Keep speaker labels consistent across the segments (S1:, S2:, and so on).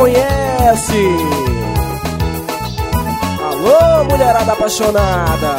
S1: conhece. Alô, mulherada apaixonada.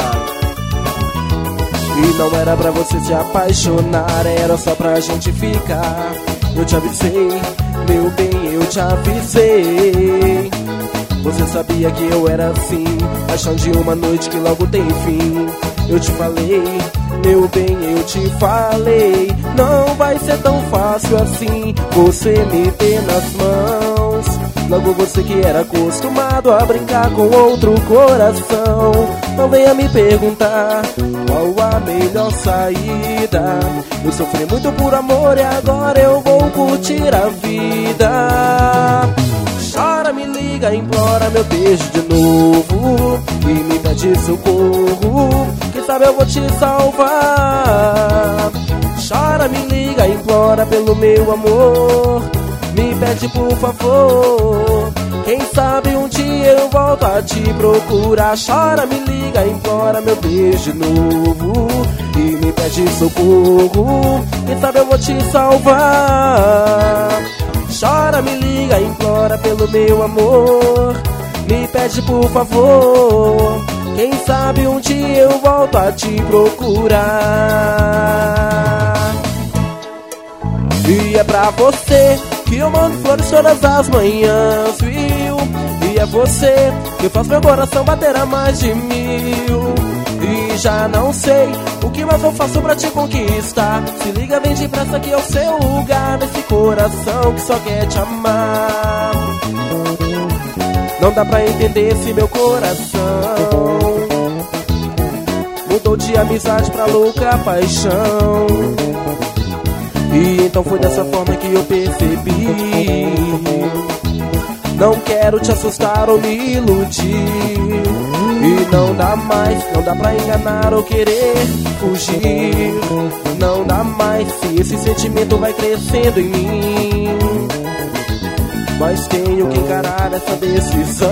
S1: E não era pra você se apaixonar, era só pra gente ficar. Eu te avisei, meu bem, eu te avisei. Você sabia que eu era assim, paixão de uma noite que logo tem fim. Eu te falei, meu bem, eu te falei, não vai ser tão fácil assim você me ter nas mãos. Logo você que era acostumado a brincar com outro coração, não venha me perguntar qual a melhor saída. Eu sofri muito por amor e agora eu vou curtir a vida. Chora, me liga, implora meu beijo de novo e me pede socorro, quem sabe eu vou te salvar. Chora, me liga, implora pelo meu amor, me pede por favor, quem sabe um dia eu volto a te procurar. Chora, me liga, implora meu beijo de novo e me pede socorro, quem sabe eu vou te salvar. Chora, me liga, implora pelo meu amor, me pede por favor, quem sabe um dia eu volto a te procurar. E é pra você que eu mando flores todas as manhãs, viu? E é você que faz meu coração bater a mais de 1000. E já não sei o que mais eu faço pra te conquistar. Se liga, vem depressa que é o seu lugar nesse coração que só quer te amar. Não dá pra entender esse meu coração, mudou de amizade pra louca paixão. E então foi dessa forma que eu percebi, não quero te assustar ou me iludir. E não dá mais, não dá pra enganar ou querer fugir. Não dá mais se esse sentimento vai crescendo em mim. Mas tenho que encarar essa decisão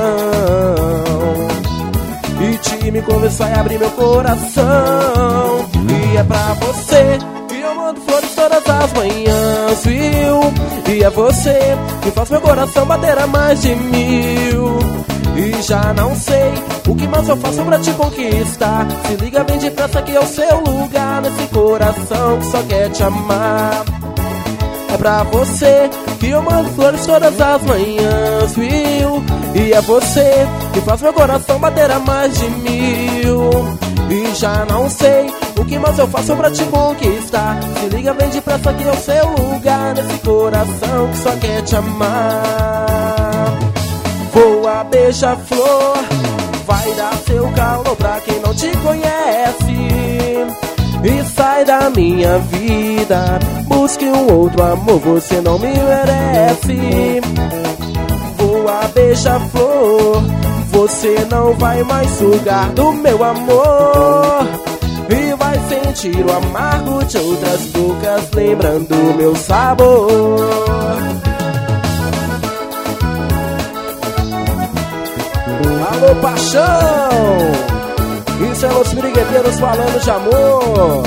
S1: e te me conversar e abrir meu coração. E é pra você que eu mando flores todas as manhãs, viu? E é você que faz meu coração bater a mais de 1000. E já não sei o que mais eu faço pra te conquistar. Se liga, vem depressa que é o seu lugar nesse coração que só quer te amar. É pra você que eu mando flores todas as manhãs, viu? E é você que faz meu coração bater a mais de 1000. E já não sei o que mais eu faço pra te conquistar. Se liga, vem depressa que é o seu lugar nesse coração que só quer te amar. Voa, beija-flor, vai dar seu calor pra quem não te conhece. E sai da minha vida, busque um outro amor, você não me merece. Voa, beija-flor, você não vai mais sugar do meu amor. E vai sentir o amargo de outras bocas, lembrando o meu sabor. Alô, paixão! Isso é os brigueteiros falando de amor.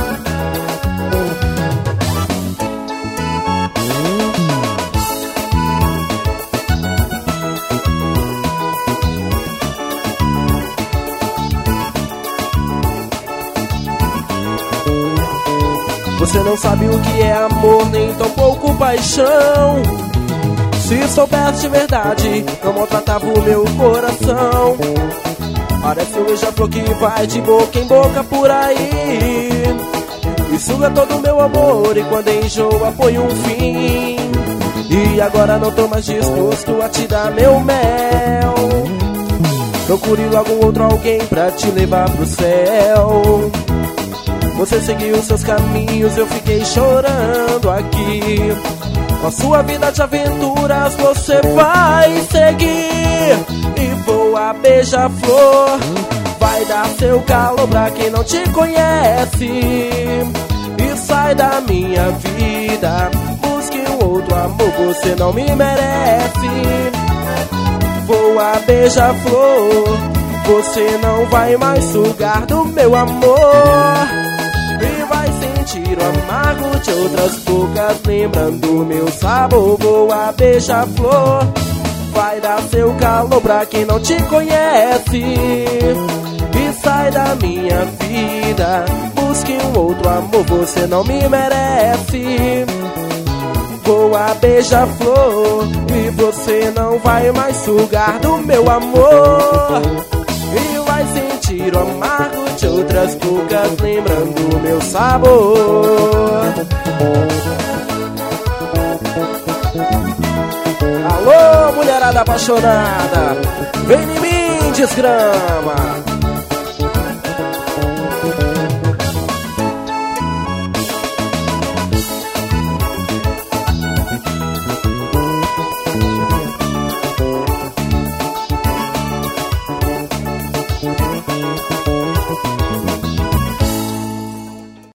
S1: Você não sabe o que é amor, nem tão pouco paixão. Se soubesse de verdade, não maltratava o meu coração. Parece um beija-flor que vai de boca em boca por aí e suga todo o meu amor, e quando enjoa põe um fim. E agora não tô mais disposto a te dar meu mel. Procure logo outro alguém pra te levar pro céu. Você seguiu seus caminhos, eu fiquei chorando aqui. Com a sua vida de aventuras você vai seguir. E voa, beija-flor, vai dar seu calor pra quem não te conhece. E sai da minha vida, busque um outro amor, você não me merece. Voa, beija-flor, você não vai mais sugar do meu amor. E vai sentir o amargo de outras bocas, lembrando o meu sabor. Voa, beija-flor, vai dar seu calor pra quem não te conhece. E sai da minha vida, busque um outro amor, você não me merece. Voa beija-flor e você não vai mais sugar do meu amor. E vai sentir o amargo de outras bocas lembrando o meu sabor. Alô, mulherada apaixonada, vem em mim, desgrama.